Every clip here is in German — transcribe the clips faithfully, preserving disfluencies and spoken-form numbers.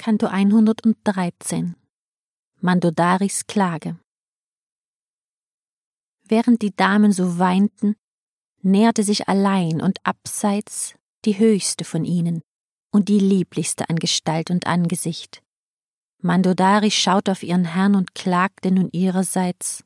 Kanto hundertdreizehn Mandodaris Klage. Während die Damen so weinten, näherte sich allein und abseits die höchste von ihnen und die lieblichste an Gestalt und Angesicht. Mandodari schaute auf ihren Herrn und klagte nun ihrerseits: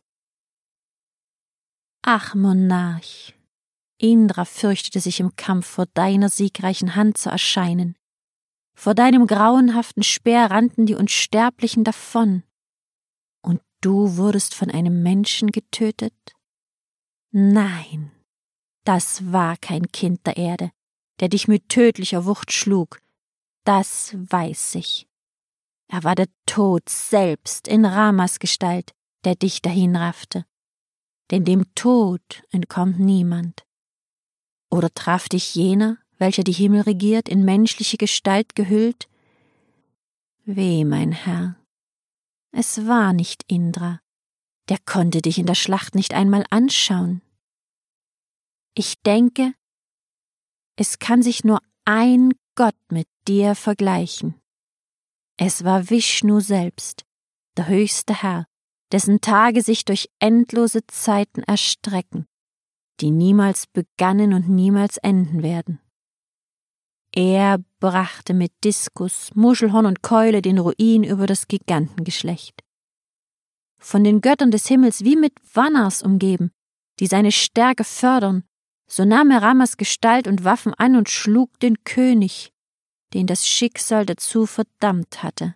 »Ach, Monarch, Indra fürchtete sich im Kampf vor deiner siegreichen Hand zu erscheinen. Vor deinem grauenhaften Speer rannten die Unsterblichen davon. Und du wurdest von einem Menschen getötet? Nein, das war kein Kind der Erde, der dich mit tödlicher Wucht schlug. Das weiß ich. Er war der Tod selbst in Ramas Gestalt, der dich dahinraffte. Denn dem Tod entkommt niemand. Oder traf dich jener, welcher die Himmel regiert, in menschliche Gestalt gehüllt? Weh, mein Herr, es war nicht Indra, der konnte dich in der Schlacht nicht einmal anschauen. Ich denke, es kann sich nur ein Gott mit dir vergleichen. Es war Vishnu selbst, der höchste Herr, dessen Tage sich durch endlose Zeiten erstrecken, die niemals begannen und niemals enden werden. Er brachte mit Diskus, Muschelhorn und Keule den Ruin über das Gigantengeschlecht. Von den Göttern des Himmels wie mit Vannas umgeben, die seine Stärke fördern, so nahm er Ramas Gestalt und Waffen an und schlug den König, den das Schicksal dazu verdammt hatte.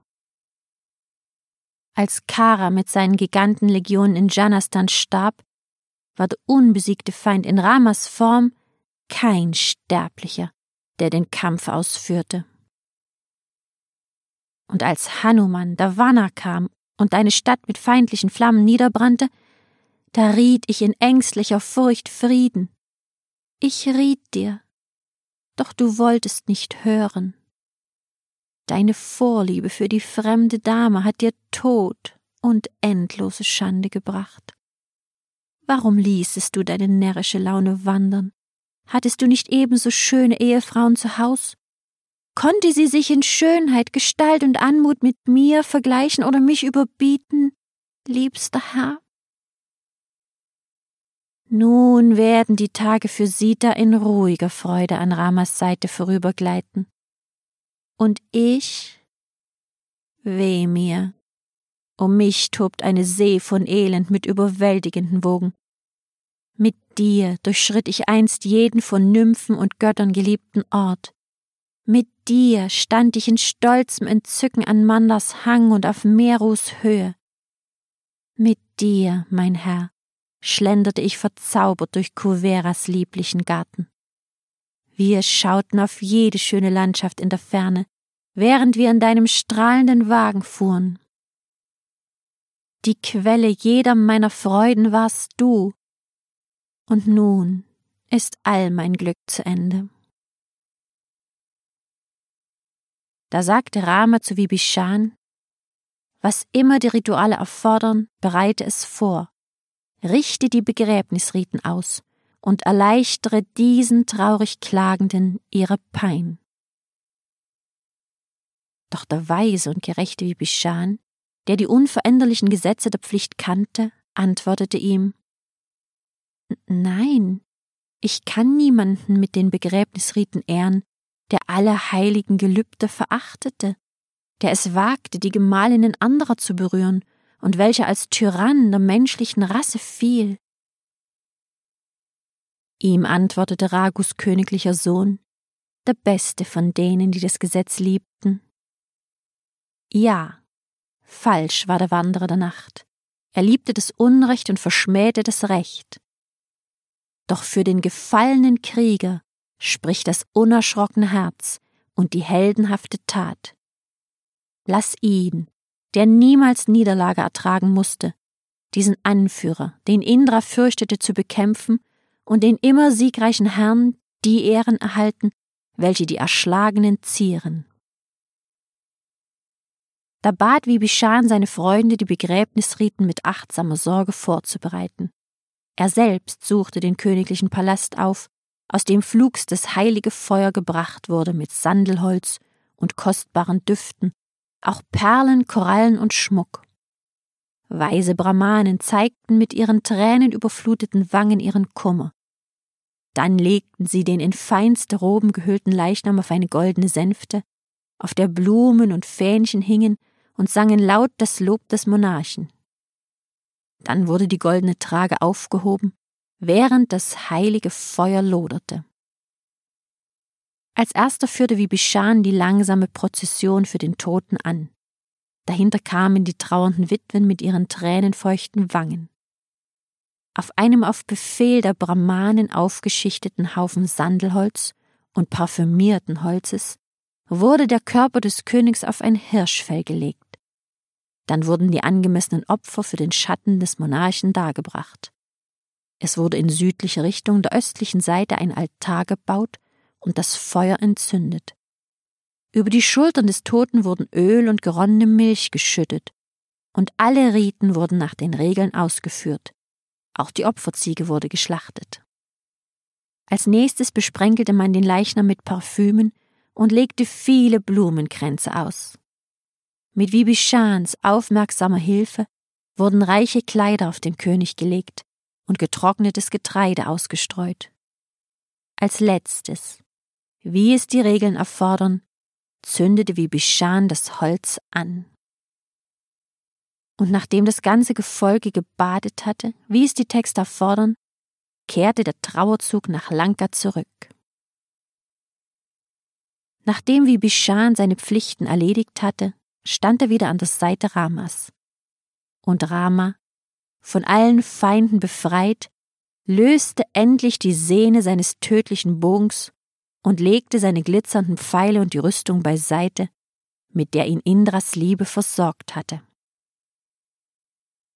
Als Kara mit seinen Gigantenlegionen in Janastan starb, war der unbesiegte Feind in Ramas Form kein Sterblicher, der den Kampf ausführte. Und als Hanuman, der Vanna, kam und deine Stadt mit feindlichen Flammen niederbrannte, da riet ich in ängstlicher Furcht Frieden. Ich riet dir, doch du wolltest nicht hören. Deine Vorliebe für die fremde Dame hat dir Tod und endlose Schande gebracht. Warum ließest du deine närrische Laune wandern? Hattest du nicht ebenso schöne Ehefrauen zu Haus? Konnte sie sich in Schönheit, Gestalt und Anmut mit mir vergleichen oder mich überbieten, liebster Herr? Nun werden die Tage für Sita in ruhiger Freude an Ramas Seite vorübergleiten. Und ich? Weh mir! Um mich tobt eine See von Elend mit überwältigenden Wogen. Mit dir durchschritt ich einst jeden von Nymphen und Göttern geliebten Ort. Mit dir stand ich in stolzem Entzücken an Mandars Hang und auf Merus Höhe. Mit dir, mein Herr, schlenderte ich verzaubert durch Kuveras lieblichen Garten. Wir schauten auf jede schöne Landschaft in der Ferne, während wir in deinem strahlenden Wagen fuhren. Die Quelle jeder meiner Freuden warst du, und nun ist all mein Glück zu Ende. Da sagte Rama zu Vibhishan: Was immer die Rituale erfordern, bereite es vor, richte die Begräbnisriten aus und erleichtere diesen traurig Klagenden ihre Pein. Doch der weise und gerechte Vibhishan, der die unveränderlichen Gesetze der Pflicht kannte, antwortete ihm: Nein, ich kann niemanden mit den Begräbnisriten ehren, der alle heiligen Gelübde verachtete, der es wagte, die Gemahlinnen anderer zu berühren und welcher als Tyrann der menschlichen Rasse fiel. Ihm antwortete Raghus königlicher Sohn, der beste von denen, die das Gesetz liebten: Ja, falsch war der Wanderer der Nacht. Er liebte das Unrecht und verschmähte das Recht. Doch für den gefallenen Krieger spricht das unerschrockene Herz und die heldenhafte Tat. Lass ihn, der niemals Niederlage ertragen musste, diesen Anführer, den Indra fürchtete, zu bekämpfen und den immer siegreichen Herrn die Ehren erhalten, welche die Erschlagenen zieren. Da bat Vibhishan seine Freunde, die Begräbnisriten mit achtsamer Sorge vorzubereiten. Er selbst suchte den königlichen Palast auf, aus dem flugs das heilige Feuer gebracht wurde mit Sandelholz und kostbaren Düften, auch Perlen, Korallen und Schmuck. Weise Brahmanen zeigten mit ihren tränenüberfluteten Wangen ihren Kummer. Dann legten sie den in feinste Roben gehüllten Leichnam auf eine goldene Sänfte, auf der Blumen und Fähnchen hingen, und sangen laut das Lob des Monarchen. Dann wurde die goldene Trage aufgehoben, während das heilige Feuer loderte. Als erster führte Vibhishan die langsame Prozession für den Toten an. Dahinter kamen die trauernden Witwen mit ihren tränenfeuchten Wangen. Auf einem auf Befehl der Brahmanen aufgeschichteten Haufen Sandelholz und parfümierten Holzes wurde der Körper des Königs auf ein Hirschfell gelegt. Dann wurden die angemessenen Opfer für den Schatten des Monarchen dargebracht. Es wurde in südlicher Richtung der östlichen Seite ein Altar gebaut und das Feuer entzündet. Über die Schultern des Toten wurden Öl und geronnene Milch geschüttet, und alle Riten wurden nach den Regeln ausgeführt. Auch die Opferziege wurde geschlachtet. Als nächstes besprenkelte man den Leichnam mit Parfümen und legte viele Blumenkränze aus. Mit Vibhishans aufmerksamer Hilfe wurden reiche Kleider auf den König gelegt und getrocknetes Getreide ausgestreut. Als letztes, wie es die Regeln erfordern, zündete Vibhishan das Holz an. Und nachdem das ganze Gefolge gebadet hatte, wie es die Texte erfordern, kehrte der Trauerzug nach Lanka zurück. Nachdem Vibhishan seine Pflichten erledigt hatte, stand er wieder an der Seite Ramas. Und Rama, von allen Feinden befreit, löste endlich die Sehne seines tödlichen Bogens und legte seine glitzernden Pfeile und die Rüstung beiseite, mit der ihn Indras Liebe versorgt hatte.